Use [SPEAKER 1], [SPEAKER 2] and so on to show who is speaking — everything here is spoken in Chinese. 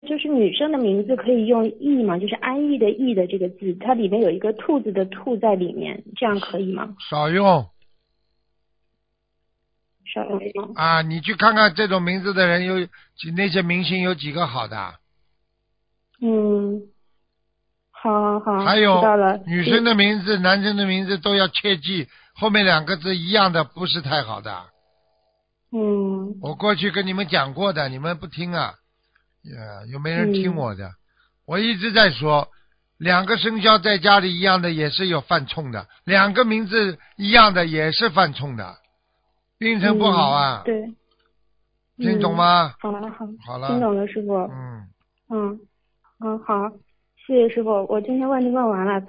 [SPEAKER 1] 就是女生的名字可以用逸吗？就是安逸的逸的这个字，它里面有一个兔子的兔在里面，这样可以吗？
[SPEAKER 2] 少用
[SPEAKER 1] 少用。
[SPEAKER 2] 啊！你去看看这种名字的人那些明星有几个好的？
[SPEAKER 1] 嗯，好好好，
[SPEAKER 2] 还有
[SPEAKER 1] 知道了。
[SPEAKER 2] 女生的名字、男生的名字都要切记，后面两个字一样的不是太好的。
[SPEAKER 1] 嗯
[SPEAKER 2] 我过去跟你们讲过的，你们不听啊，有没人听我的？我一直在说，两个生肖在家里一样的也是有犯冲的，两个名字一样的也是犯冲的，运程不好啊。
[SPEAKER 1] 对。
[SPEAKER 2] 听懂吗？
[SPEAKER 1] 好了好，
[SPEAKER 2] 好了。
[SPEAKER 1] 听懂了师傅。
[SPEAKER 2] 嗯。
[SPEAKER 1] 好，谢谢师傅，我今天问题问完了。